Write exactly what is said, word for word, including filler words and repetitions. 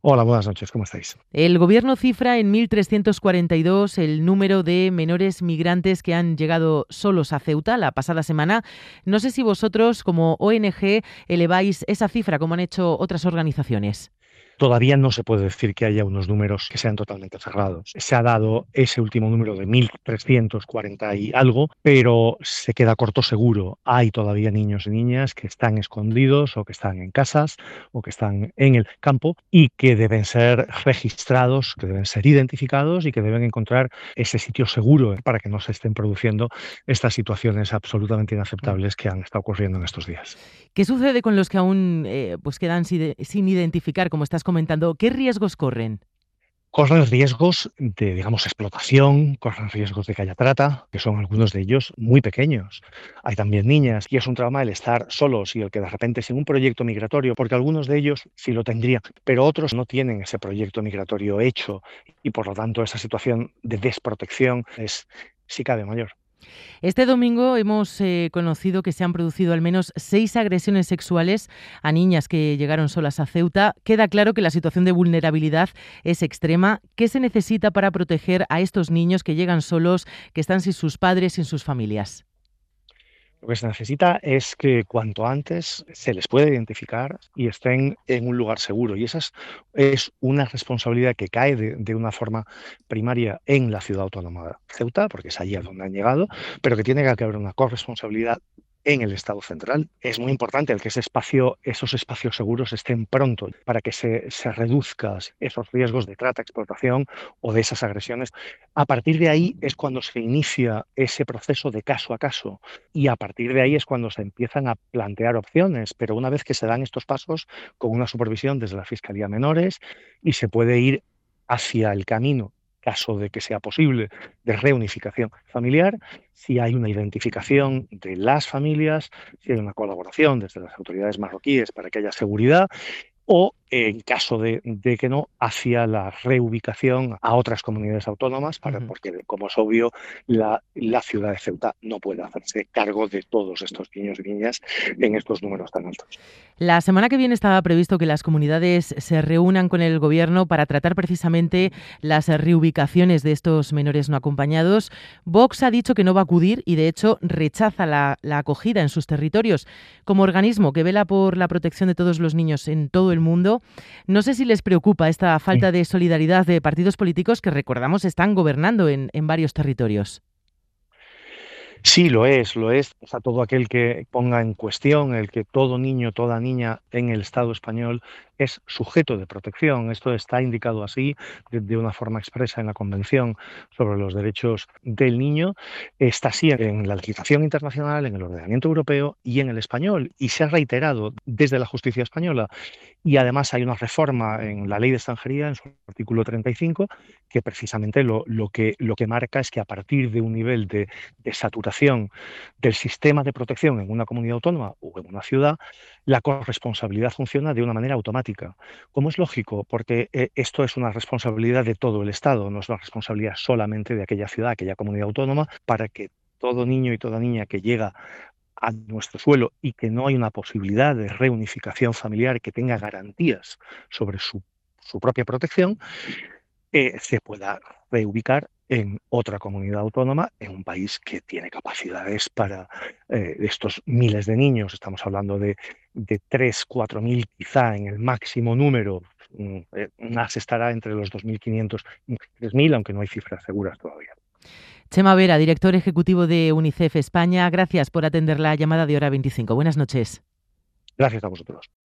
Hola, buenas noches, ¿cómo estáis? El Gobierno cifra en mil trescientos cuarenta y dos el número de menores migrantes que han llegado solos a Ceuta la pasada semana. No sé si vosotros, como O N G, eleváis esa cifra, como han hecho otras organizaciones. Todavía no se puede decir que haya unos números que sean totalmente cerrados. Se ha dado ese último número de mil trescientos cuarenta y algo, pero se queda corto seguro. Hay todavía niños y niñas que están escondidos o que están en casas o que están en el campo y que deben ser registrados, que deben ser identificados y que deben encontrar ese sitio seguro para que no se estén produciendo estas situaciones absolutamente Mm. inaceptables que han estado ocurriendo en estos días. ¿Qué sucede con los que aún eh, pues quedan sin, sin identificar, como estás comentando? ¿Qué riesgos corren? Corren riesgos de, digamos, explotación, corren riesgos de que haya trata, que son algunos de ellos muy pequeños. Hay también niñas, y es un trauma el estar solos y el que de repente sin un proyecto migratorio, porque algunos de ellos sí lo tendrían, pero otros no tienen ese proyecto migratorio hecho y por lo tanto esa situación de desprotección es, si cabe, mayor. Este domingo hemos eh, conocido que se han producido al menos seis agresiones sexuales a niñas que llegaron solas a Ceuta. Queda claro que la situación de vulnerabilidad es extrema. ¿Qué se necesita para proteger a estos niños que llegan solos, que están sin sus padres, sin sus familias? Lo que se necesita es que cuanto antes se les pueda identificar y estén en un lugar seguro. Y esa es, es una responsabilidad que cae de, de una forma primaria en la ciudad autónoma de Ceuta, porque es allí a donde han llegado, pero que tiene que haber una corresponsabilidad en el Estado central. Es muy importante el que ese espacio, esos espacios seguros estén pronto para que se, se reduzcan esos riesgos de trata, explotación o de esas agresiones. A partir de ahí es cuando se inicia ese proceso de caso a caso y a partir de ahí es cuando se empiezan a plantear opciones, pero una vez que se dan estos pasos con una supervisión desde la Fiscalía Menores y se puede ir hacia el camino, caso de que sea posible, de reunificación familiar, si hay una identificación de las familias, si hay una colaboración desde las autoridades marroquíes para que haya seguridad o, en caso de, de que no, hacia la reubicación a otras comunidades autónomas, para, Ujú. porque, como es obvio, la, la ciudad de Ceuta no puede hacerse cargo de todos estos niños y niñas en estos números tan altos. La semana que viene estaba previsto que las comunidades se reúnan con el Gobierno para tratar precisamente las reubicaciones de estos menores no acompañados. Vox ha dicho que no va a acudir y, de hecho, rechaza la, la acogida en sus territorios. Como organismo que vela por la protección de todos los niños en todo el mundo, no sé si les preocupa esta falta de solidaridad de partidos políticos que, recordamos, están gobernando en, en varios territorios. Sí, lo es, lo es. O sea, todo aquel que ponga en cuestión el que todo niño, toda niña en el Estado español es sujeto de protección. Esto está indicado así de, de una forma expresa en la Convención sobre los Derechos del Niño. Está así en la legislación internacional, en el ordenamiento europeo y en el español. Y se ha reiterado desde la justicia española. Y además hay una reforma en la ley de extranjería, en su artículo treinta y cinco, que precisamente lo, lo que, lo que marca es que a partir de un nivel de, de saturación del sistema de protección en una comunidad autónoma o en una ciudad, la corresponsabilidad funciona de una manera automática. Como es lógico, porque eh, esto es una responsabilidad de todo el Estado, no es una responsabilidad solamente de aquella ciudad, aquella comunidad autónoma, para que todo niño y toda niña que llega a nuestro suelo y que no hay una posibilidad de reunificación familiar que tenga garantías sobre su, su propia protección, eh, se pueda reubicar en otra comunidad autónoma, en un país que tiene capacidades para eh, estos miles de niños. Estamos hablando de, de tres, cuatro mil quizá en el máximo número. mm, eh, Más estará entre los dos mil quinientos y tres mil, aunque no hay cifras seguras todavía. Chema Vera, director ejecutivo de UNICEF España, gracias por atender la llamada de Hora veinticinco. Buenas noches. Gracias a vosotros.